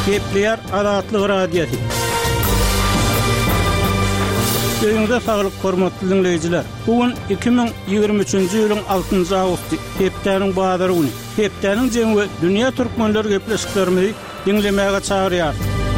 Gepleyer Azatlyk Radiosu. Öňüňizde saglyk hormatly dinleyijiler. Bugün 2023-nji ýylyň 6-njy awgusty, hepdeniň bazary güni. Hepdeniň jeňi dünýä türkmenleri gepleşiklerimizi dinlemäge çagyrýar.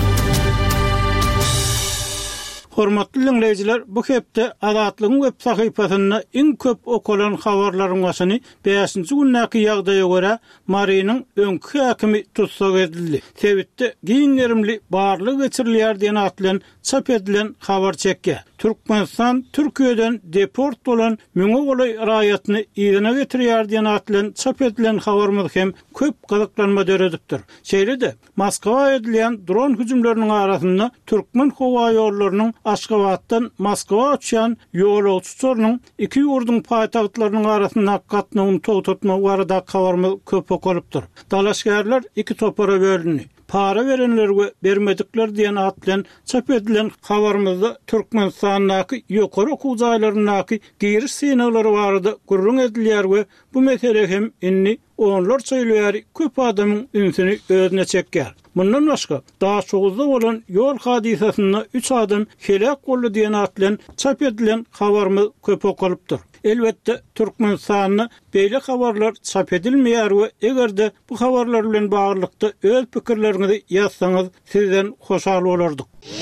Hormatly dinleyijiler, bu hepde Azatlygyň web sahypasyna iň köp okulan habarlaryň başyny 5-nji günnäki ýagdaýa görä Marynyň öňkü häkimi tutsak edildi. Sebitde giňlerimli barlyk geçirilýär diýen atlan çap edilen habar çekkä. Türkmenistan Türkiýeden deport bolan müňe golay raýatyny ýerine getirýär diýen atlan çap edilen habarymyz hem köp gyzyklanma döredipdir. Şeýle-de Moskwa edilen dron hüjümleriniň arasynda türkmen howa ýollarynyň Aşgabatdan Moskwa uçan ýolagçylarynyň iki ýurdun paýtagtlarynyň arasynda gatnawyny toğtatma barada habarymyz köp okulypdyr. Dalaşgärler iki topara bölünýär. Para verenlerge bermedikler diýen atlan çap edilen habarymyzda Türkmenistanyň ýokary okuw jaýlarynyň giriş synagylary barada gurrun edilýär we bu mesele hem inni onlar söýleýär köp adamyň ünsini özüne çekýär. Bundan başga daha çoğuzda bolan ýol hadisasyna 3 adam helak boldy diýen atlan çap edilen habarymyz köp okulypdyr. Elbette Türkmenistanyň beýle habarlar çap edilmeýär we egerde bu habarlar bilen baglykda öz pikirleriňizi ýazsaňyz sizden hoşal bolardyk.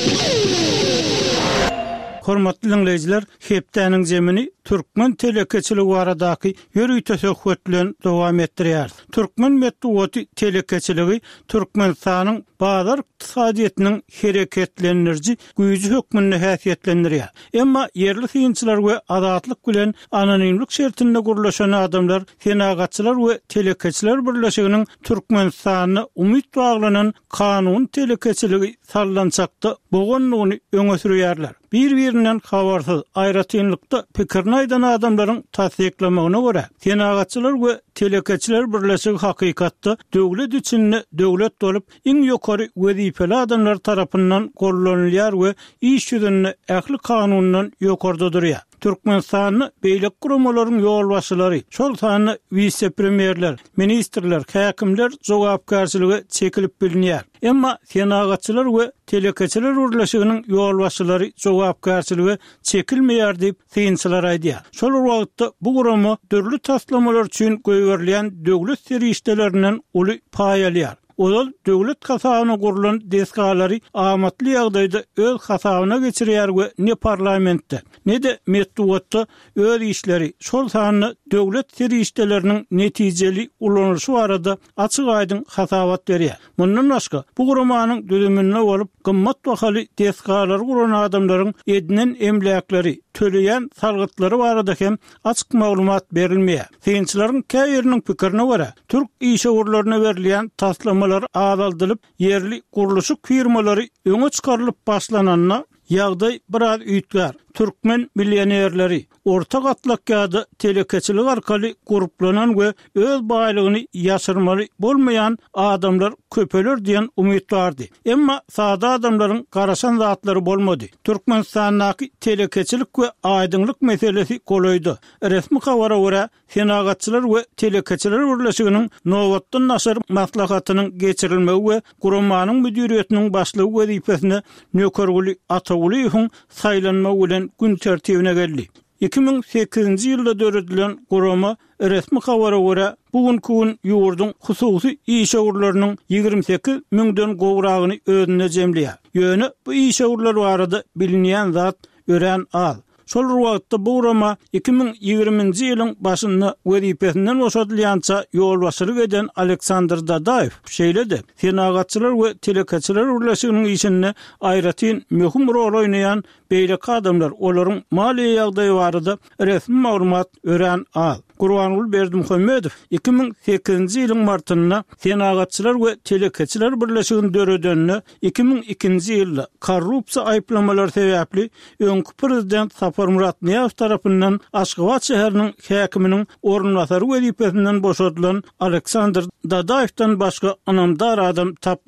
Hormatly dinleyijiler, hepdeniň jemini Türkmen telekeçiligi baradaky ýörüýte söhbetlerini dowam etdirýär. Türkmen medeniýeti telekeçiligi Türkmenistanyň bazar ykdysadyýatynyň hereketlendiriji güýji hökmüni häsiýetlendirýär. Emma yerli synçylar we azatlyk bilen anonimlik şertinde gurulşan adamlar, senagatçylar we telekeçiler birleşiginiň Türkmenistanyna umyt baglanan kanun telekeçiligi sallançakda bogonlygyny öňe sürýärler. Bir-birinden habarsyz aýratynlykda pikirini aýdan adamlaryň tasdiklamagyna görä, senagatçylar we telekeçiler birleşigi hakykatda döwlet üçin döwlet bolup iň ýokary wezipeli adamlar tarapyndan gollanylýar we iş ýüzünde ähli kanundan ýokarda durýar. Türkmenistanyň beýlek guramalaryň ýolbaşçylary, şol sany vice-premierler, ministrler, häkimler jogapkärçiligi çekilip bilinýär. Emma senagatçylar we telekeçiler birleşiginiň ýolbaşçylary jogapkärçiligi çekilmeýär diýip synçylar aýdýar. Şol wagtda bu gurama dörli taslamalar üçin göýberilýän döwlet serişdelerinden uly paý alýar. Olal döwlet hasabyna gurulan desgalary amatly ýagdaýda öz hasabyna geçirýär we ne parlamentde, ne de medeniýetde öz işleri, şol sany döwlet serişdeleriniň netijeli ulanýyşy barada açyk aýdyn hasabat berýär. Mundan başga bu guramanyň düzümine bolup gymmat bahaly desgalar guran adamlaryň edinen emlakleri, töleýän salgytlary barada hem açyk maglumat berilmeýär. Synçylaryň käýeriniň pikirine görä, türk işgörlerine berilýän taslamalar azaldylyp yerli guruluşyk firmalary öňe çykarylyp başlananyna ýagdaý biraz üýtgär. Türkmen millionerleri orta gatlakýada telekeçilik arkaly gruplanan we öz baýlygyny ýaşyrmaly bolmaýan adamlar köpeler diýen umyt bardy. Emma sada adamlaryň garaşan zatlary bolmady. Türkmenistanyň telekeçilik we aýdynlyk meselesi golaýdy. Resmi habara görä, senagatçylar we telekeçiler birleşiginiň nowatdan naşar maslahatynyň geçirilmegi we guramanyň müdiriýetiniň başlygy wezipesine nökerguli ataguly saýlanma bilen gün tertibine geldi. 2008-nji ýylda döredilen gurama resmi habara görä bugünkü gün ýurdun hususy işgörleriniň 28 miňden gowragyny özüne jemleýär. Ýöne bu işgörler barada bilinýän zat ören al. Şol wagtda bu gurama 2020-nji ýylyň başynda wezipesinden boşadylýança ýolbaşçylyk eden Aleksandr Dadayew şeýle-de senagatçylar we telekeçiler birleşiginiň işinde aýratyn möhüm rol oýnaýan beýlek adamlar olaryň maliýe ýagdaýy barada resmi maglumat ören al. Gurbanuly Berdimuhammedow 2008-nji ýylyň martynda senagatçylar we telekeçiler birleşiginiň döredenine 2002-nji ýylda korrupsiýa aýplamalary sebäpli öňkü prezident Sapar Murat Niýazow tarapyndan Aşgabat şäheriniň häkiminiň ornbasary wezipesinden boşadylan Aleksandr Dadayew'dan başga anamdar adam tapmady.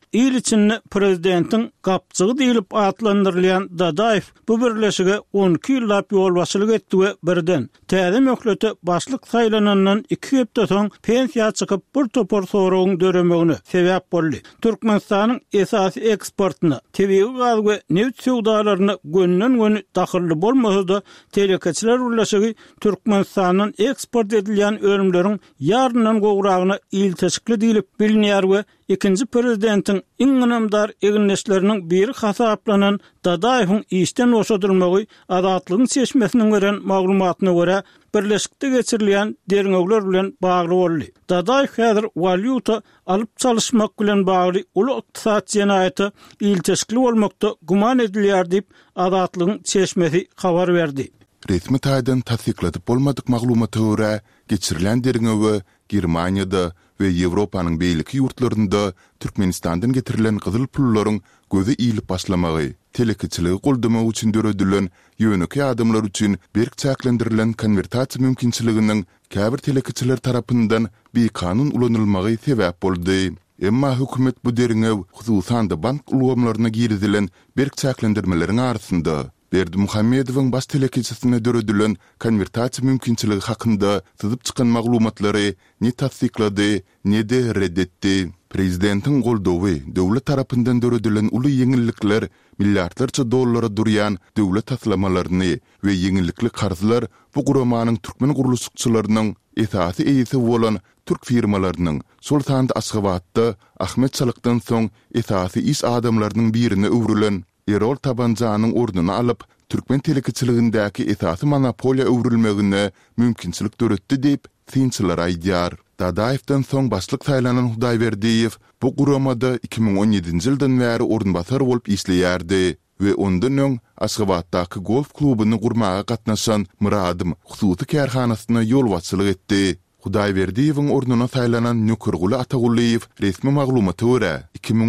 il içinde prezidentin gapçığı deyilip adlandırılan Dadayev bu birleşige 12 ýyllap ýolbaşçylyk etdi we birden täze möhlete başlyk saýlanandan 2 hepde soň pensiýa çykyp bir topar soragyň döremegine sebäp boldy. Türkmenistanyň esasy eksportyna, tebii gaz we neft sowdalaryna gönnen dahilli bolmasa da telekeçiler birleşigi Türkmenistanyň eksport edilýän örümleriň ýarından gowragyna il teşkil edilip bilinýär we ikinci prezidentin iňinamdar eginleşleriniň biri hasaplanan Dadayewiň işden oşadylmagy adatlygyň seçmesiniň veren maglumatyna görä birleşikde geçirilýän derňegler bilen bagly boldy. Dadayew häzir valyuta alyp çalışmak bilen bagly uly ykdysat jenaýaty il teşkil bolmakda guman edilýär diýip adatlygyň seçmesi habar berdi. Resmi taýdan tasdikladyp bolmadyk maglumaty görä geçirilen derňegi Germaniýada we Ýewropanyň beýleki ýurtlarynda Türkmenistandan getirilen gyzyl pullaryň gözi iýilip başlamagy, telekeçiligi goldamak üçin döredilen ýöneki adamlar üçin berk çäklendirilen konvertasiýa mümkinçiliginiň käbir telekeçiler tarapyndan bir kanun ulanylmagy sebäp boldy. Emma hökümet bu derňew hususan da bank ulgamlaryna giridilen berk çäklendirmeleriň arasynda Berdi Muhammedowyň baş telekeçisine döredilen konvertasiýa mümkinçiligi hakynda syzyp çykan maglumatlary ne tasdiklady, ne de reddetdi. Prezidentiň goldawy döwlet tarapyndan döredilen uly ýeňillikler milliardlarça dollara durýan döwlet taslamalaryny we ýeňillikli karzylar bu guramanyň türkmen guruluşçylarynyň esasy eýisi bolan türk firmalarynyň Sultan Aşgabatda Ahmet Çalykdan soň esasy iş adamlarynyň birine öwrülen Erol Tabancanyň orduny alyp türkmen telekeçiligindäki esasy monopoliýa öwrülmegine mümkinçilik döretdi diýip synçylar aýdýar. Dadayevden soň başlyk saýlanan Hudaýberdiýew bu guramada 2017-nji ýyldan bäri ornbasar bolup işleýärdi we ondan öň Aşgabatdaky golf klubyny gurmaga gatnaşan Muradym hususy kärhanasyna ýolbaşçylyk etdi. Hudaýberdiýewiň ornuna saýlanan Nökerguly Atagullayew resmi maglumaty görä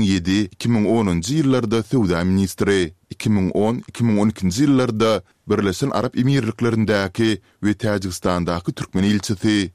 2007-2010-njy ýyllarda Sowda ministri, 2010-2012-njy ýyllarda Birleşen Arap Emirliklerindäki we Täjikistandaky türkmen ilçisi,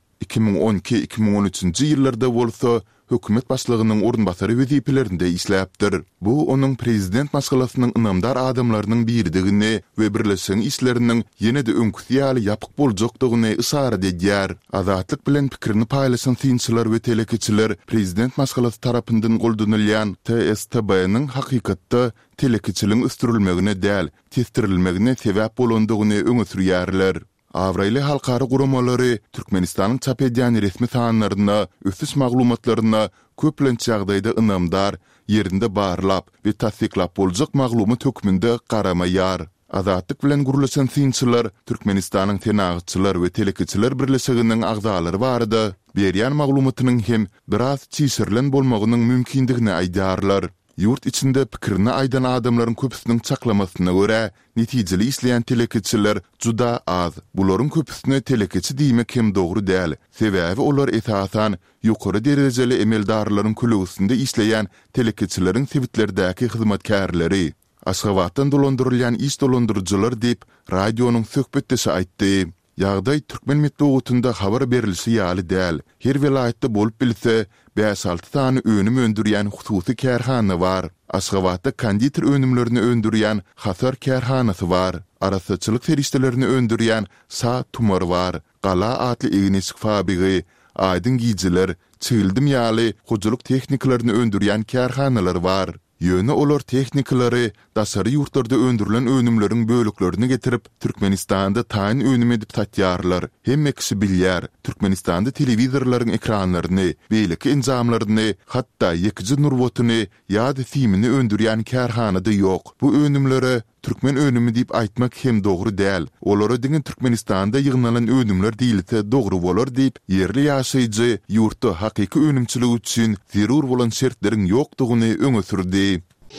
2012-2013-njy ýyllarda bolsa hökümet başlygynyň ornbasary wezipelerinde işläpdir. Bu onuň prezident maskalasynyň ynamdar adamlarynyň biridigini we birleşen işleriniň ýene-de öňküsýäli ýapyk boljakdygyny isara edýär. Azatlyk bilen pikirini paýlaşan synçylar we telekeçiler prezident maskalasy tarapyndan goldanylýan TSTB-nyň hakykatda telekeçiligiň üstürilmegine däl, testirilmegine sebäp bolandygyny öňe sürýärler. Avrayli halkary guramalary Türkmenistanyň çap edýän resmi sanlaryna, ösüş maglumatlaryna köplençe ýagdaýda ynamdar, ýerinde barlap we tasdiklap boljak maglumat hökmünde garamaýar. Azatlyk bilen gurulaşan synçylar Türkmenistanyň tenagçylar we telekeçiler birleşiginiň agzalary barada berýän maglumatynyň hem biraz çyşyrlen bolmagynyň mümkindigini aýdarlar. Yurt içinde pikirini aydan adamların köpüsünün çaklamasına göre netijeli işleyen telekeçiler juda az. Buların köpüsüne telekeçi diýmek hem dogry däl. Sebäbi olar esasan ýokary derejeli emeldarlaryň kulüsünde işleyen telekeçilerin sebitlerdäki hyzmatkärleri. Aşgabatdan dolandyrylýan iş dolandyrjylar diýip radionuň söhbetdesi aýtdy. Ýagdaý türkmen medeniýetinde habar berilişi ýaly däl. Her vilayatda bolup bilse 5-6 tane önüm öndürýän hususy kärhana var. Aşgabatda konditor önümlerini öndürýän Hasar kärhanasy var. Arasaçylyk feriştelerini öndürýän Sa Tumar var. Gala adly egnesik fabrigi, aydyn giýjiler, çyldım ýaly hojalyk tehniklerini öndürýän kärhanalar var. Ýöne olar tehnikalary daşary ýurtlarda öndürilen önümleriň bölüklerini getirip Türkmenistanda taýyn önüm edip satýarlar. Hemme kişi bilýär, Türkmenistanda telewizorlaryň ekranlaryny, beýleki enjamlaryny, hatda ýekiji nurwotuny ýa-da filmini öndürýän kärhanada ýok. Bu önümlere Türkmen önümü diýip aýtmak hem dogry däl. Olary diňe Türkmenistanda ýygnalan önümler diýilse dogry bolar diýip ýerli ýaşaýjy ýurtda hakyky önümçilik üçin zerur bolan şertleriň ýokdugyny öňe sürdi.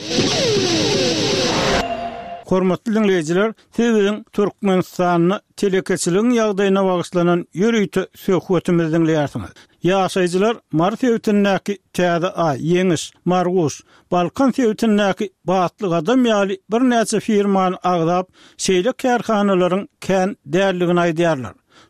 Hormatly dinleýijiler, siziň Türkmenistanyň telekeçiligiň ýagdaýyna bagyşlanan ýörüýte söhbetimizi dinleýärsiňiz. Ýaşaýjylar Mars ýewtündäki täze ay, Ýeňiş, Marguş, Balkan ýewtündäki batlyk adam ýaly bir näçe firmany agdap, şeýle kärhanalaryň kän därligini aýdýarlar.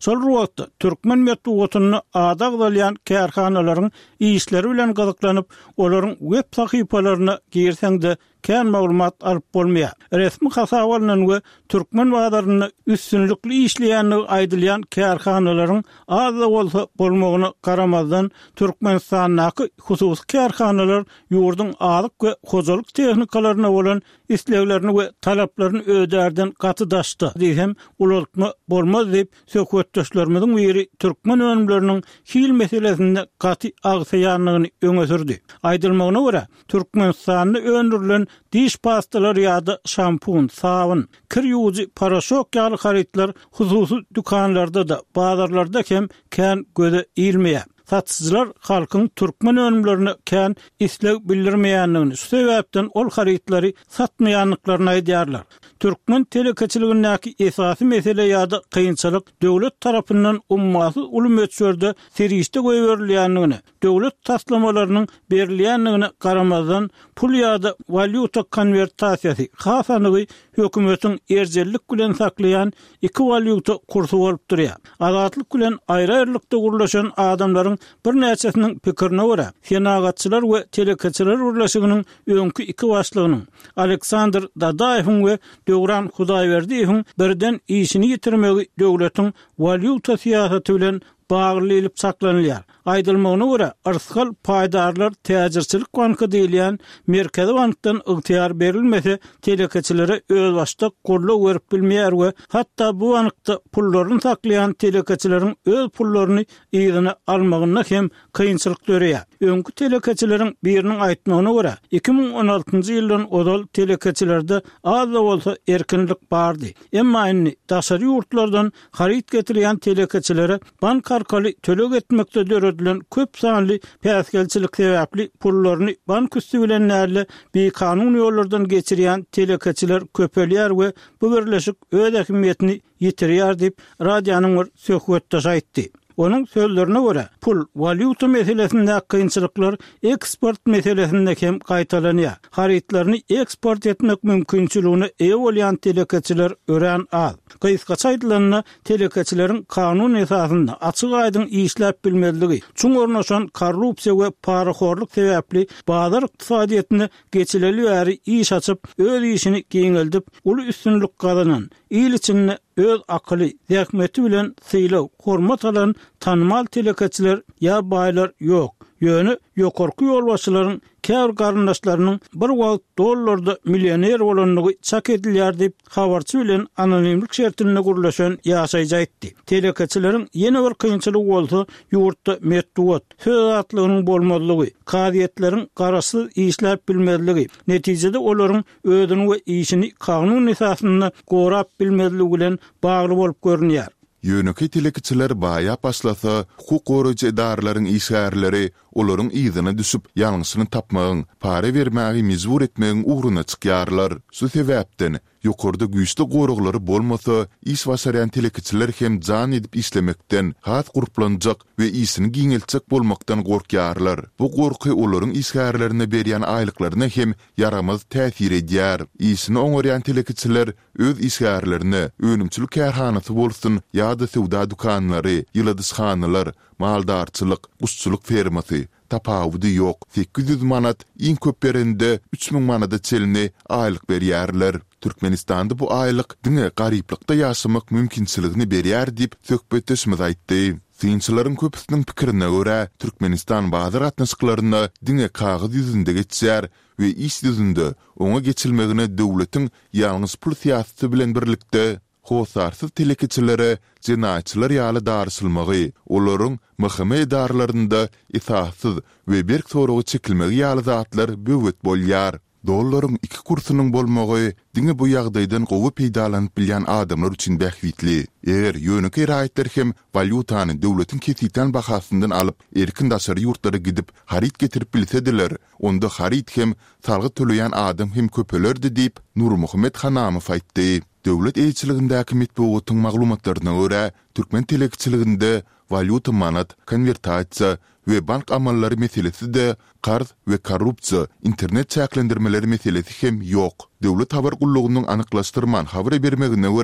Şol wagtda türkmen medeniýetini adagdalyan kärhanalaryň işleri bilen gyzyklanyp, olaryň web sahypalaryna girseňde kän maglumat alyp bolmaýar. Resmi hasabalynan we türkmen wagtlaryny üstünlikli işleýänligi aýdylýan kärhanalaryň az da bolsa bolmagyna garamazdan Türkmenistanyň hususy kärhanalar ýurdun alyk we hojalyk tehnikalaryna bolan isleglerini we talaplaryny öderden gatydaşdy. Diýsem, ulanma bolmaz diýip söhbetdeşlerimiziň biri türkmen önümleriniň hil meselesinde gaty agsaýanlygyny öňe sürdi. Aýdylmagyna görä, Türkmenistanyň öndürilen diş pastalar ýa-da şampun, sabun, kir ýuwjy, paraşok ýaly haritler hususy dükanlarda da, bazarlarda hem kän göze ilmeýär. Satçylar halkyň türkmen önümlerini kän isleg bildirmeýänligini, şu sebäpden ol haritlary satmaýanlyklaryny aýdýarlar. Türkmen telekeçiligindäki esasy mesele ýa-da kynçylyk döwlet tarapyndan ummasy ulumetsörde serişde goýberilýänligini, döwlet taslamalarynyň berilýänligini garamazdan pul ýa-da valyuta konvertasiýasy hasanygy hökümetiň erjellik bilen saklaýan iki valyuta kursu bolup durýar. Azatlyk bilen aýry-aýrylykda gurlaşan adamlaryň bir näçesiniň pikirine görä, senagatçylar we telekeçiler urlaşygynyň öňkü iki başlygynyň Aleksandr Dadaýewiň we Döwran Hudaýberdiýewiň birden işini ýitirmegi döwletiň valyuta siýasaty bilen baglylyp saklanýar. Aýdylmagyna görä, arskal paýdarlar täjirçilik banky diýilýän Merkezi bankdan ygtyar berilmese telekeçilere öz başda golluk berip bilmeýär we hatda bu bankda pullaryny saklaýan telekeçileriň öz pullaryny ýygyna almagyna hem kynçylyk görýär. Öňkü telekeçileriň biriniň aýtmagyna görä, 2016-njy ýyldan odal telekeçilerde az da bolsa erkinlik bardy. Emma indi daşary ýurtlardan harit getirýän telekeçilere bank arkaly tölek etmekde döredilen köp sanly päsgelçilik sebäpli pullaryny bank üstü bilen näle bir kanun ýollardan geçirýän telekeçiler köpelýär we bu birleşik öz ähmiýetini ýitirýär diýip radionyň bir söhbetde aýtdy. Onun sözlerine göre pul valyuta meselesinde kıyınçılıklar eksport meselesinde hem kaytalanıyor. Haritlerini eksport etmek mümkünçülüğünü evolyan telekeçiler ören az. Kıyıskaç aydılarına telekeçilerin kanun esasında açık aydın işlep bilmezliği, çün ornaşan korrupsiya ve paraxorluk sebepli bazar iktisadiyetini geçileli veri iş açıp öz işini giyineldip ulu üstünlük kazanan, il içinde öz akıllı, zahmeti bilen sıyla, hormat alan tanımal telekeçiler ya baylar yok. Yönü yokorku yolbaşçıların kär garyndaşlarynyň bir wagt dollarda millioner bolanlygy çak edilýär diýip habarçy bilen anonimlik şertine gurlaşan ýaşaýjy aýtdy. Telekeçileriň ýene bir kynçylygy bolsa ýurtda medeniýet, söz atlygynyň bolmalygy, kadiýetleriň garaşsyz işläp bilmezligi, netijede olaryň özüni we işini kanun esasyna gorap bilmezligi bilen bagly bolup görünýär. Yönöki telekeçiler baýa başlasa, hukuk goraýjy edarlaryň işgärleri olaryň ýygyna düşüp ýalňysyny tapmagyň, para bermägi mezbur etmegiň uğruna çykýarlar. Şu sebäpden ýokarda güýçli goraglary bolmasa, iş başarýan telekeçiler hem jan edip işlemekden, hat guruplanjak we işini giňelçek bolmakdan gorkýarlar. Bu gorky olaryň işgärlerine berýän aýlyklaryna hem yaramaz täsir edýär. İşini oňarýan telekeçiler öz işgärlerini önümçilik kärhanasy bolsun ýa-da sowda dukanlary, ýyldysxanalar, maldarçylyk, guşçuluk fermasy tapawudy ýok. 800 manat, iň köp berende 3000 manada çelini aýlyk berýärler. Türkmenistanda bu aýlyk diňe garyplykda ýaşamak mümkinçiligini berýär diýip söhbetdeşimiz aýtdy. Synçylaryň köpüsiniň pikirine görä, Türkmenistan bazar atnaşyklaryna diňe kagyz ýüzünde geçýär we iş ýüzünde oňa geçilmegine döwletiň ýalňyz pul siýasaty bilen birlikde hosarsız telekeçilere cinayetçiler ýaly darysylmagy, olaryň mahkeme edarlarynda esassız we berk soragy çekilmegi ýaly zatlar böwet bolýar. Dollaryň iki kursunyň bolmagy diňe bu ýagdaýdan gowy peýdalanyp bilýän adamlar üçin bähwitli. Eger ýönüki raýatlar hem valyutany döwletiň kesiten bahasyndan alyp erkin daşary ýurtlara gidip harit getirip bilsediler, onda harit hem salgy töleýän adam hem köpelerdi diýip Nurmuhammed Hanamow aýtdy. Döwlet elçiligindäki medeniýetiň maglumatlaryna görä, türkmen telekeçiliginde valyuta manat, konvertasiýa we bank amallary meselesi de qarz we korrupsiýa, internet çäklendirmeleri meselesi hem ýok. Döwlet habar gullugynyň anyklaşdyrman habar bermegine görä,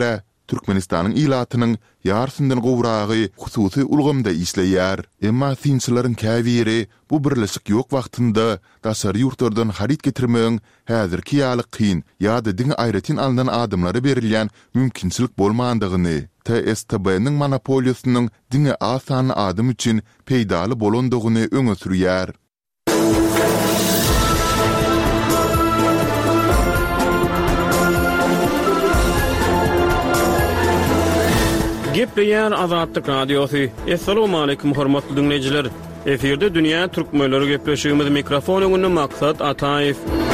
Türkmenistanyň ilatynyň ýarsyndan gowragy hususy ulgamda işleýär. Emma sinçilerin käbiri bu birleşik ýok wagtynda daşary ýurtlardan harit getirmegiň häzirki ýaly kyn ýa-da diňe aýratyn alynan adamlary berilýän mümkinçilik bolmagandygyny, TSTB-niň monopoliýasynyň diňe asan adam üçin peýdaly bolandygyny öňe sürýär. Gepleýär Azatlyk Radiosu. Assalamu alaykum hormatly dinleýijiler. Eferde dünýä türkmenleri gepleşigimiz mikrofon öňünde Maksat Ataýew.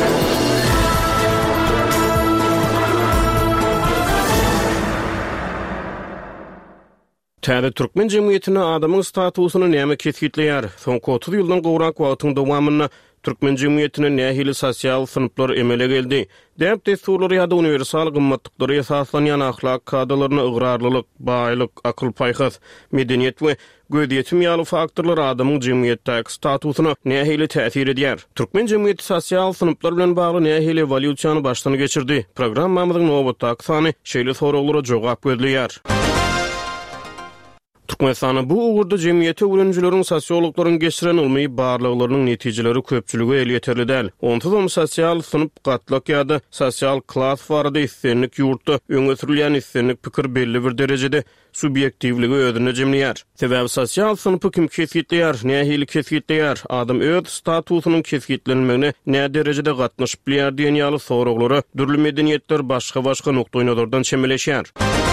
Täze türkmen jemgyýetine adamyň statusyny näme kesgitleýär? Soňky 30 ýyldan gowrak wagtyň dowamyna türkmen jemgyýetine nähili sosial sınıflar emele geldi. Däp desturlary ýa-da universal gymmatlyklary esaslanýan ahlak kadalaryna ıgrarlylyk, baýlyk, akyl paýhas, medeniýet we gödýetim ýaly faktorlar adamyň jemgyýetdäki statusyna nähili täsir edýär. Türkmen jemgyýeti sosial sınıflar bilen bagly nähili evolýusiýany başdan geçirdi. Programmamyzyň nowatdaky sany şeýle soraglara jogap berýär. Türkmenistana bu uğurda jemgyýeti öwrenjileriň sosiologlaryň geçiren ilmi barlyklarynyň netijeleri köpçüligi el ýeterli däl. Onsuzam sosial sınıf gatlak ýa-da sosial klas barada islenlik ýurtda öňe sürilýän islenlik pikir belli bir derejede subyektivligi özüne jemleýär. Sebäbi sosial sınıfy kim kesgitleýär, nähili kesgitleýär, adam öz statusynyň kesgitlenmegine nä derejede gatnaşyp bilýär diýen ýaly soraglary dürli medeniýetler başga nokta nazardan çemeleşýär.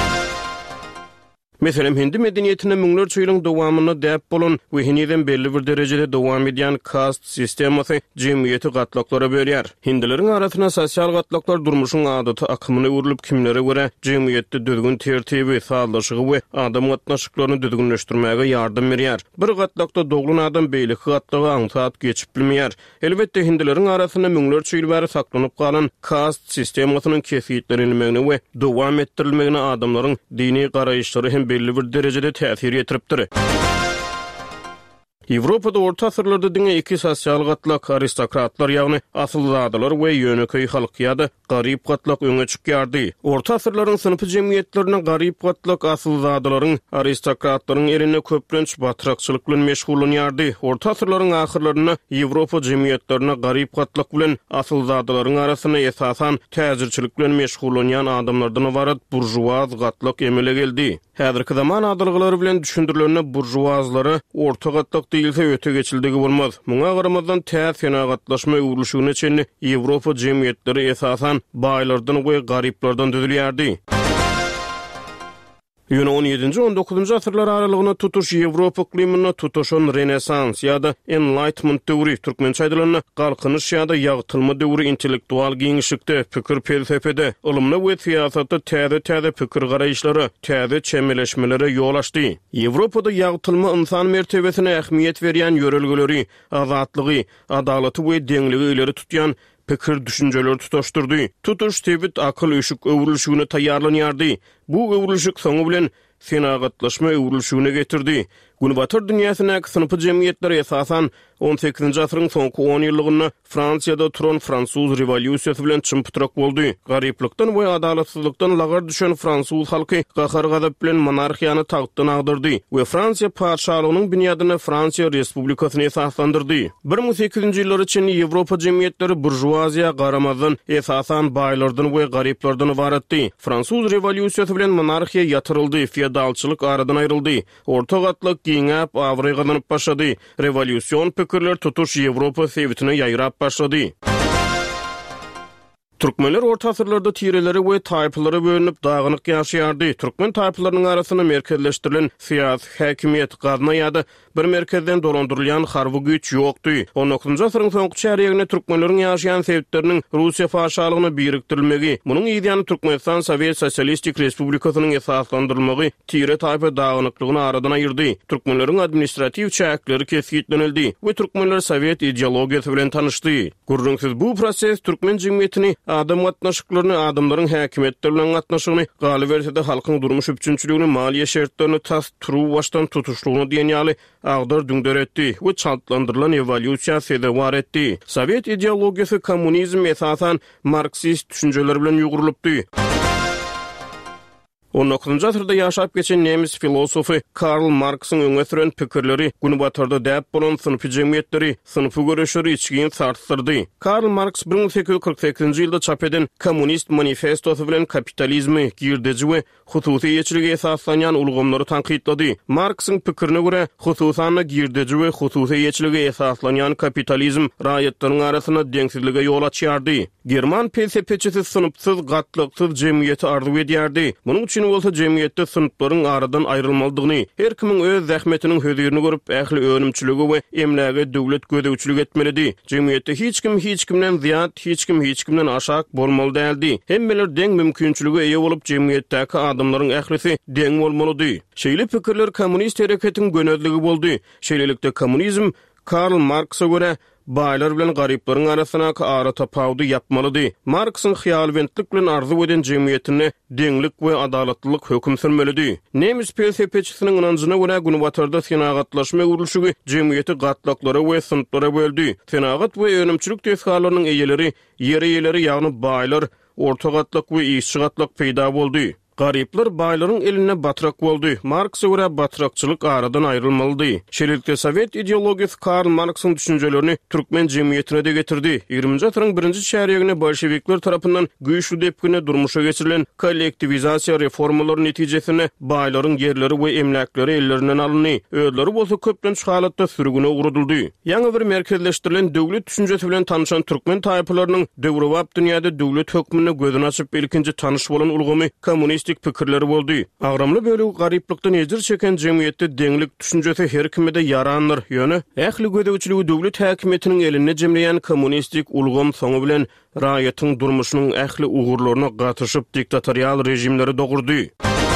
Meselem hindi medeniýetine müňlerçe ýylyň dowamyna däp bolan we hiniden belli bir derejede dowam edýän kast sistemasy jemgyýeti gatlaklara bölýär. Hindileriň arasyna sosial gatlaklar durmuşyň adaty akymyna öwrülip kimlere görä jemgyýetde düzgün tertibi, sağlaşygy we adam gatnaşyklaryny düzgünleşdirmäge ýardam berýär. Bir gatlakda doglan adam beýleki gatlagy aňsat geçip bilmeýär. Elbetde hindileriň arasyna müňlerçe ýyl bäri saklanyp galan kast sistemasynyň kesgitlenmegine we dowam etdirilmegine adamlaryň dini garaýşlary belli bir derejede täsir ýetiripdir. Ýewropada orta asyrlarda diňe iki sosial gatlak aristokratlar ýagny asylzadalar we ýöneköý halk ýa-da garyp gatlak öňe çykýardy. Orta asyrlaryň sınıfy jemgyýetlerine garyp gatlak asylzadalaryň aristokratlaryň erine köplenç batrakçylyk bilen meşgullanýardy. Orta asyrlaryň ahyrlaryna Ýewropa jemgyýetlerine garyp gatlak bilen asylzadalaryň arasyna esasan täzirçilik bilen meşgullanýan adamlardan ibaret burjuwaz gatlak emele geldi. Häzirki zaman adalgylary bilen düşündirilenme burjuwazlary orta gatlak diýilse öte geçildigi bolmaz. Muňa garamazdan täze senagatlaşma öwrülüşigine çenli Ýewropa jemgyýetleri esasan baýlardan we garyplardan düzülýärdi. 17-19 asyrlar aralygyna tutuş Ýewropa iklimine tutuşan Renesans ýa-da Enlightenment döwri türkmençe aýdylanyna galkynyş ýa-da ýagtylma döwri intellektual giňişlikde, pikir felsefede, ilmde we siýasatda täze pikir garaýşlary, täze çemeleşmelere ýol açdy. Ýewropada ýagtylma insan mertebesine ähmiýet berýän ýörelgeleri, azatlygy, adalaty we deňligi ileri tutýan pikir düşünceleri tutaşdyrdy. Tutuş tebit akyl öşük öwrülüşigine taýýarlanýardy. Bu öwrülüşik soňu bilen senagatlaşma öwrülüşigine getirdi. Günbatyr dünýäsindäki sınıfy jemgyýetleri esasan 18-nji asyryň soňky 10 ýyllygyny Fransiýada turan Fransuz rewolýusiýasy bilen çympytrak boldy. Garyplykdan we adalatsyzlykdan lagar düşen Fransuz halky gahar gadap bilen monarhiýany tagtdan agdyrdy we Fransiýa padşahlygynyň binýadyny Fransiýa Respublikasyna esaslandyrdy. 1800-nji ýyllar içinde Ýewropa jemgyýetleri burjuwaziýa garamazdan esasan baýlardan we garyplardan ibaretdi. Fransuz rewolýusiýasy bilen monarhiýa ýatyryldy, feodalçylyk aradan aýryldy. Orta gatlyk giňäp awry gazanyp başlady. Rewolýusiýon pikirler tutuş Ýewropa sewitine ýaýrap başlady. Türkmenler orta asyrlarda tireleri we taýpalary bölünip dağınık ýaşaýardy. Türkmen taýpalarynyň arasyna merkezleşdirilen siýasy häkimiýet gazna ýa-da bir merkezden dolandyrylýan harby güç ýokdy. 19-njy asyryň soňky çäreginde türkmenleriň ýaşaýan sewitleriniň Russiýa faşalygyny birikdirilmegi, munyň ýa-da Türkmenistan Sowet Sosialistik Respublikasynyň esaslandyrylmagy tire taýpa dağınyklygyny aradan aýyrdy. Türkmenleriň administrativ çäkleri kesgitlenildi we türkmenler Sowet ideologiýasy bilen tanyşdy. Gurrunsyz bu proses türkmen jemgyýetini adam gatnaşyklaryny, adamlaryň häkimetleri bilen gatnaşygyny, galy bersede halkyň durmuş üçinçiligini, maliýe şertlerini tas turup başdan tutuşlugyny diýen ýaly agdar düňder etdi we çantlandyrylan evolýusiýa sebäp etdi. Sowet ideologiýasy kommunizm esasan marksist düşünjeler bilen ýugurylypdy. 19-njy asyrda ýaşap geçen nemis filosofy Karl Marx'ın öňe süren pikirleri günübatarda däp bolan sınıfy jemgyýetleri, sınıfy görüşleri içgin sartdyrdy. Karl Marx 1848-nji ýylda çap eden Kommunist manifestosy bilen kapitalizmi girdeji we hususy ýeçiligi esaslanýan ulgamlary tanqidlady. Marx'ın pikirine görä, hususan girdeji we hususy ýeçiligi esaslanýan kapitalizm raýatlaryň arasyna deňsizlige ýol açýardy. German felsefeçisi sınıpsyz, gatlyksız jemgyýeti arzu edýärdi. Munuň üçin bolsa jemgyýetde sınıplaryň aradan aýrylmalydygyny, her kimiň öz zähmetiniň hödürini görüp ähli önümçiligi we emläge döwlet gödäwçilik etmelidi. Jemgyýetde hiç kimden ziyat, hiç kimden aşak bolmaly däldi. Hemmeler deň mümkinçiligi eýe bolup jemgyýetdäki adamlaryň ählisi deň bolmalydy. Şeýle pikirler kommunist hereketiň gönözligi boldy. Şeýlelikde kommunizm Karl Marx'a görä baýlar bilen garyplaryň arasyna ara tapawdy yapmalydy. Marx'ın hyalwentlik bilen arzu eden jemgyýetine deňlik we adalatlylyk hökm sürmelidi. Nemis felsefeçisiniň inanjyna görä günübatarda senagatlaşma urulşugy jemgyýeti gatlaklara we sınıplara böldi. Senagat we önümçilik tesgallarynyň eýeleri, ýer eýeleri ýagny baýlar, orta gatlyk we işçi gatlyk peýda boldy. Garipler baýlaryň eline batrak boldy. Marx'a görä batrakçylyk aradan aýrylmalydy. Şeýlelikde Sowet ideologiýasy Karl Marx'ın düşünjelerini türkmen jemgyýetine de getirdi. 20-nji asyryň 1-nji çäreginde bolşewikler tarapyndan güýçlü depkine durmuşa geçirilen kollektivizasiýa reformalarynyň netijesinde baýlaryň ýerleri we emläkleri ellerinden alındy. Özleri bolsa köplenç halatda sürgüne uğradyldy. Ýa-ni bir merkezleşdirilen döwlet düşünjesi bilen tanışan türkmen taýpalarynyň döwrewap dünýäde döwlet hökmüne gözüni açyp ilkinji tanış bolan ulgamy kommunist pikirleri boldy. Agramly bölegi garyplykdan ejir çeken jemgyýetde deňlik düşünjesi her kimde ýarandyr. Ýöne ähli gödäwçiligi döwlet häkimetiniň eline jemleýän kommunistik ulgam soňy bilen raýatyň durmuşynyň ähli ugurlaryna gatyşyp diktatorial rejimleri dogurdy.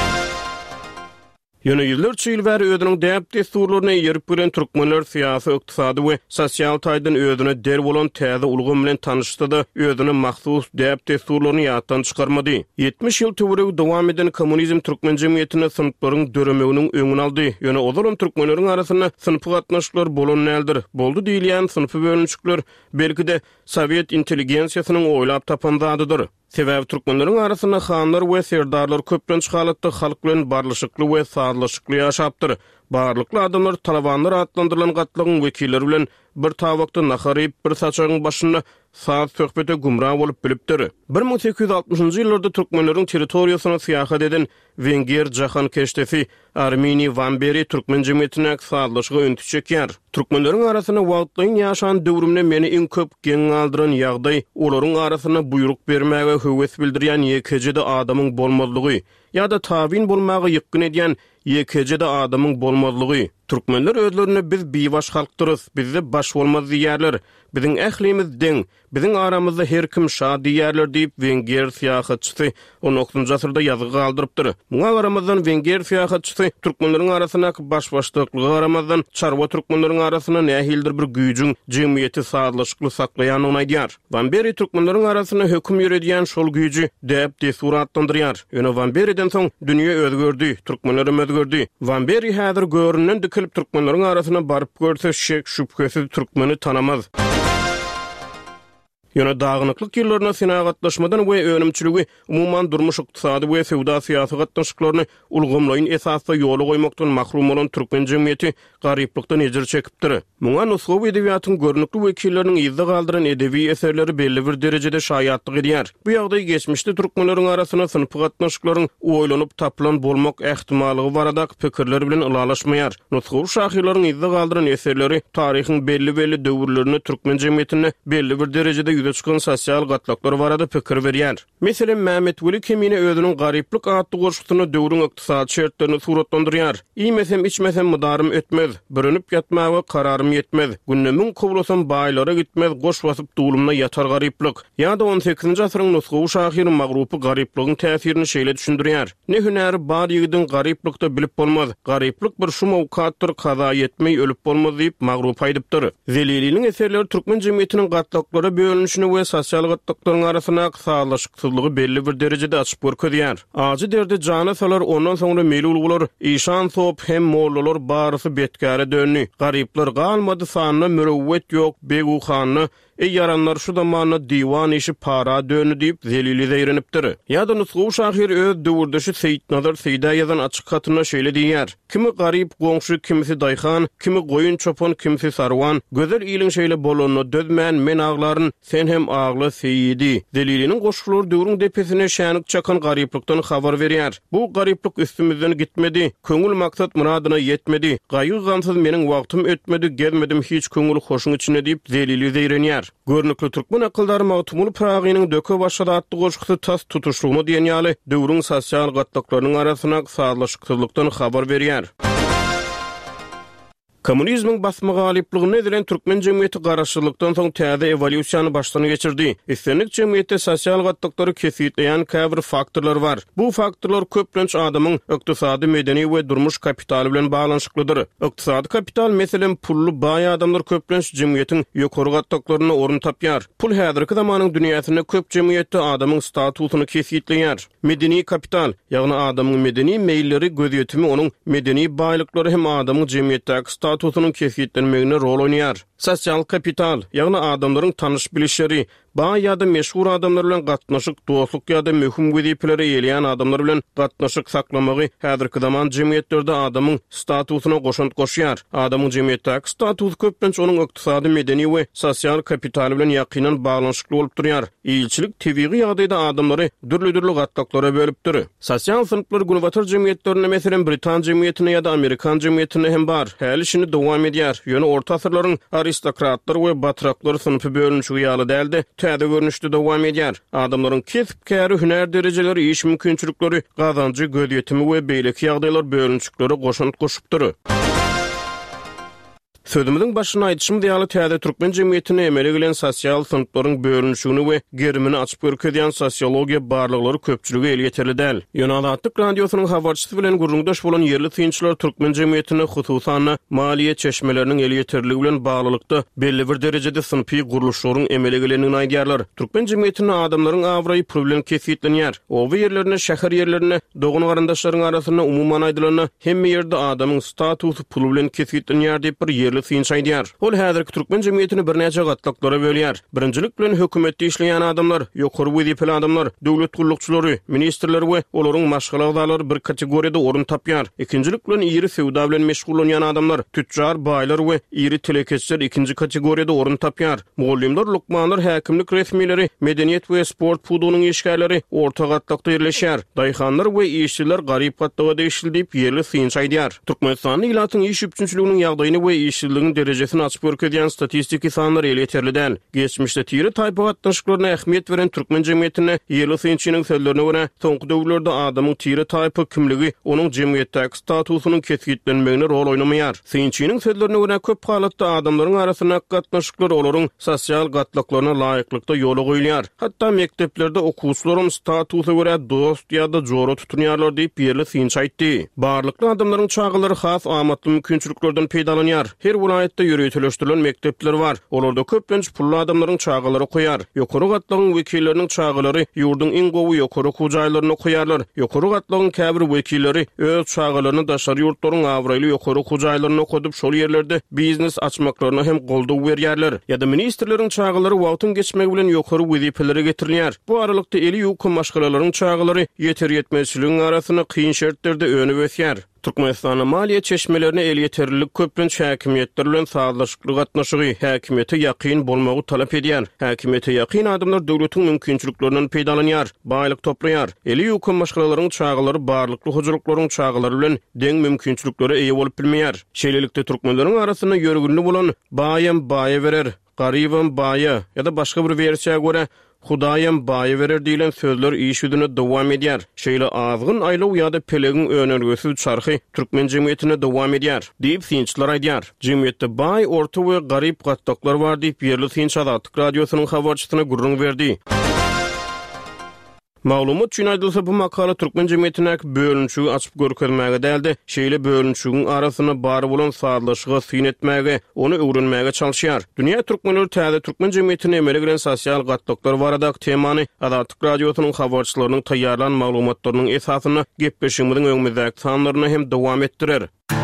Ýöne ýyllarça ýyl bäri özüniň däp desturlaryny ýerip bilen türkmenler syýasy, ykdysady we sosial taýdan özüne der bolan täze ulgam bilen tanışdy da özüne mahsus däp desturlaryny ýatdan çykarmady. 70 ýyl töwereg dowam eden kommunizm türkmen jemgyýetine sınıplaryň döremeginiň öňüni aldy. Ýöne ozalan türkmenleriň arasyna sınıfy gatnaşyklar bolan nädir? Boldy diýilýän sınıfy bölünçükler belki-de Sowet intelligensiýasynyň oýlap tapandadydyr. Sebäbi türkmenleriň arasyna hanlar we serdarlar köplenç halatda halk bilen barlyşykly we saadlaşykly ýaşapdyr. Barlykly adamlar talawanlar atlandyrylan gatlygyň wekilleri bilen bir tabakda naharyp bir saçagyň başyna saat söhbete gumra bolup bilipdir. 1860-njy ýyllarda türkmenleriň territoriýasyna syýahat eden Wenger jahan keştefi Armini Van Beri türkmen jemgyýetine saadlaşyga öňtü çekýär. Türkmenleriň arasyna wagtlaryň ýaşan döwrümde meni iň köp geň aldyran ýagdaý olaryň arasyna buyruk bermäge höwes bildirýän ýekejede adamyň bolmalygy ýa-da tabin bolmagy ýykyn edýän ýekejede adamyň bolmalygy. Türkmenler özlerini biz biwaş halkdyrys, bizde baş bolmaz diýerler. Biziň ählimiz deň, biziň aramyzda her kim şad diýerler diýip Wenger syýahatçysy 19-njy asyrda ýazyga galdyrypdyr. Muňa garamazdan Wenger syýahatçysy türkmenleriň arasyna başbaşlyklygy garamazdan çarwa türkmenleriň arasyna nähildir bir güýjüň jemgyýeti saadlaşykly saklaýanyny aýdýar. Van Beri türkmenleriň arasyna hökm ýöredýän şol güýji däp desuratlandyrýar. Ýöne Van Beri'den soň dünýä özgördi, türkmenlerim özgördi. Van Beri häzir görünen dikilip türkmenleriň arasyna baryp görse şek şüphesiz türkmeni tanamaz. Ýöne dağınıklyk ýyllaryna senagatlaşmadan we önümçiligi umumyň durmuş ykdysady we sowda syýasy gatnaşyklaryny ulgamlaýyn esasda ýoly goýmakdan mahrum bolan türkmen jemgyýeti garyplykdan ejir çekipdir. Muňa nusgawy edebiýatyň görnükli wekilleriniň ýyzda galdyran edebi eserleri belli bir derejede şaýatlyk edýär. Bu ýagdaý geçmişde türkmenleriň arasyna sınıfy gatnaşyklaryň oýlanyp tapylan bolmak ähtimalygy baradak pikirler bilen ylalaşmaýar. Nusgawy şahyrlaryň ýyzda galdyran eserleri taryhyň belli döwürlerini türkmen jemgyýetine belli bir derejede çıkan sosial gatlaklar barada pikir berýär. Meselem Mehmet Weli Kemine özüniň garyplyk atly gorşusyny döwrüň ykdysady şertlerini suratlandyrýar. İýmesem içmesem mydarym etmez, bürünip ýatmagy kararym ýetmez. Günnemiň kowlasam baýlara gitmez, goş basyp dulumna ýatar garyplyk. Ýa-da 18-nji asyryň nusgawy şahyry magruby garyplygyň täsirini şeýle düşündirýär. Ne hünäri bar ýigidin garyplykda bilip bolmaz. Garyplyk bir şum awkatdyr, kaza ýetmej ölüp bolmaz diýip magrup aýdypdyr. Zeliliniň eserleri türkmen jemgyýetiniň gatlaklara bölünüşini we sosial gatlaklaryň arasyna saadlaşyklygy belli bir derejede açyp görkezýär. Ajy derde jana salar ondan soňra meli ulgular, işan sop hem mollalar barysy betkare dönni. Garyplar galmady sanyna mürewwet ýok, beguhanyny yaranlar şu zamanna diwan işi para dönü diýip zelili zeyrenipdir. Ýa-da nusgu şahir öz döwürdeşi Seyit Nazar Seyda ýazan açyk hatyna şeýle diýär. Kimi garyp goňşy, kimisi daýhan, kimi goýun çopon, kimisi sarwan, gözel ýylyň şeýle bolanyny dözmän men aglaryn sen hem agly Seyidi. Zeliliniň goşgulary döwrüň depesine şänik çakan garyplykdan habar berýär. Bu garyplyk üstümizden gitmedi. Köňül maksat muradyna yetmedi. Gaýy gamsyz meniň wagtym ötmedi, gelmedim hiç köňül hoşuň içine diýip zelili zeyrenýär. Görnükli türkmen akıldary Magtumul Pragynyň döke başada atdy goşgusy tas tutuşlugyny diýen ýaly döwrüň sosial gatnaklarynyň arasyna sazlaşykdylykdan habar berýär. Kommunizmiň basma galyplygyny edilen türkmen jemgyýeti garaşdyrlykdan soň täze evolýusiýany başdan geçirdi. Islenlik jemgyýetde sosial gatnaklary kesitleýän käbir faktorlar bar. Bu faktorlar köplenç adamyň ykdysady, medeni we durmuş kapitaly bilen baglanyşyklydyr. Ykdysady kapital meselen pullu baý adamlar köplenç jemgyýetiň ýokary gatnaklaryna orun tapýar. Pul häzirki zamanyň dünýäsinde köp jemgyýetde adamyň statusyny kesitleýär. Medeni kapital, ýagny adamyň medeni meýilleri gözýetimi onuň medeni baýlyklary hem adamyň jemgyýetdäki statusynyň kesitlenmegine rol oynayar. Sosial kapital, ýagny adamlaryň tanış bilişleri, baý ýa-da meşhur adamlar bilen gatnaşyk, dostluk ýa-da möhüm wezipelere ýelýän adamlar bilen gatnaşyk saklamagy häzirki zaman jemgyýetlerde adamyň statusyna goşant goşýar. Adamyň jemgyýetdäki statusy köplenç onuň ykdysady, medeni we sosial kapitaly bilen ýakynan baglanyşykly bolup durýar. Ýylçylyk tebigy ýagdaýda adamlary dürli gatnaklara bölüpdir. Sosial sınıflar günwatar jemgyýetlerine meselen Britan jemgyýetine ýa-da Amerikan jemgyýetine hem bar. Häli şini dowam edýär. Ýöne orta asyrlaryň aristokratlar we batraklar sınıfy bölünşigi ýaly däldi. Täze görnüşde dowam edýär. Adamlaryň kesip käri hüner derejeleri, iş mümkinçilikleri, gazancı, gözýetimi we beýleki ýagdaýlar bölünçikleri goşant goşupdyr. Sözümüzün başyna aýdyşym diýaly täze türkmen jemgyýetine emele gelen sosial sınıflaryň bölünşigini we gerimini açyp görkezýän sosiologiýa barlyklary köpçüligi el ýeterli däl. Ýönelatlyk radiosynyň habarçysy bilen gurrundaş bolan ýerli synçylar türkmen jemgyýetine hususan maliýe çeşmeleriniň el ýeterligi bilen baglylykda belli bir derejede sınıfy guruluşlaryň emele gelenini aýdýarlar. Türkmen jemgyýetine adamlaryň awraýy problem kesitlenýär. O ýerlerine, şäher ýerlerine, dogun garandaşlaryň arasyna umumyň aýdylan hemme ýerde adamyň statusy pul bilen kesitlenýär diýip bir synçaýdýar. Ol häzirki türkmen jemgyýetini bir näçe gatnaklara bölýär. Birinjilik bilen hökümetde işleýän adamlar, ýokary wezipeli adamlar, döwlet gullukçylary, ministrler we olaryň maşgala agdalary bir kategoriýada orun tapýar. Ikinjilik bilen ýeri sewda bilen meşgullanýan adamlar, tüccar, baýlar we ýeri telekeçler ikinji kategoriýada orun tapýar. Muallimler, lukmanlar, häkimlik resmileri, medeniýet we sport pudunyň işgärleri orta gatnakda ýerleşýär. Daýhanlar we işçiler garyp gatnaga değişildiýip ýerli synçaýdýar. Türkmenistan ýylatyň iş üçinçiliginiň ýagdaýyny we işçiligiň derejesini açyp görkezýän statistik sanlar el ýeterli däl. Geçmişde tiri taýpa gatnaşyklaryna ähmiýet beren türkmen jemgyýetine ýerli synçynyň sözlerine görä, soňky döwürlerde adamyň tiri taýpa kimligi onuň jemgyýetdäki statusynyň kesgitlenmegine rol oynamaýar. Synçynyň sözlerine görä köp halatda adamlaryň arasyna gatnaşyklar olaryň sosial gatnaklaryna laýyklykda ýola goýulýar. Hatda mekteplerde okuwçylaryň statusy görä dost ýa-da jora tutunýarlar diýip ýerli synçy aýtdy. Barlykly adamlaryň çağılary has amatly mümkinçiliklerden peýdalanýar. Her vilayetde ýürütülüşdirilen mektepler bar. Olarda köplenç pullu adamlaryň çağılary goýar. Ýokary gatlagyň wekilleriniň çağılary ýurdun iň gowy ýokary hujaýlaryna goýarlar. Ýokary gatlagyň käbir wekilleri öz çağılaryny daşary ýurtlaryň awraýly ýokary hujaýlaryna goýup şol ýerlerde biznes açmaklaryna hem goldaw berýärler. Ýa-da ministrleriň çağılary wagtyň geçmegi bilen ýokary wezipelere getirilýär. Bu aralykda eli ýokary maşgalalaryň çağılary ýeter ýetmezçiligiň arasyna kyn şertlerde öňe ösýär. Türkmenistan maliýe çeşmelerine el ýeterlilik köplenç häkimetler bilen sazlaşykly gatnaşygy häkimete ýakyn bolmagy talap edýär. Häkimete ýakyn adamlar döwletiň mümkinçiliklerinden peýdalanýar, baýlyk toplaýar. Eli ýokary maşgalalaryň çağılary barlykly hujurlyklaryň çağılary bilen deň mümkinçiliklere eýe bolup bilmeýär. Şeýlelikde türkmenleriň arasyna ýörgünli bolan baýam baýa berer, garybam baýa ýa-da başga bir versiýaga görä Hudaýam baýy berer diýilen sözler iş ýüzüne dowam edýär. Şeýle azgyn aýlaw ýa-da pelegiň önergesi çarhy türkmen jemgyýetine dowam edýär. Diýip synçylar aýdýar. Jemgyýetde baý, orta we garyp gatnaklar bar diýip ýerli synç Azatlyk radiosynyň habarçysyna gurrun berdi. Maglumat üçin aýdylsa bu makala türkmen jemgyýetine bölünçigi açyp görkezmäge däldi. Şeýle bölünçigiň arasyna bar bolan sazlaşyga syn etmäge, ony öwrenmäge çalyşýar. Dünýä türkmenleri täze türkmen jemgyýetine emele giren sosial gatnaklar baradaky temany Azatlyk radiosynyň habarçylarynyň taýýarlan maglumatlarynyň esasyna gepleşigimiň öňümizde sanlaryna hem dowam etdirer.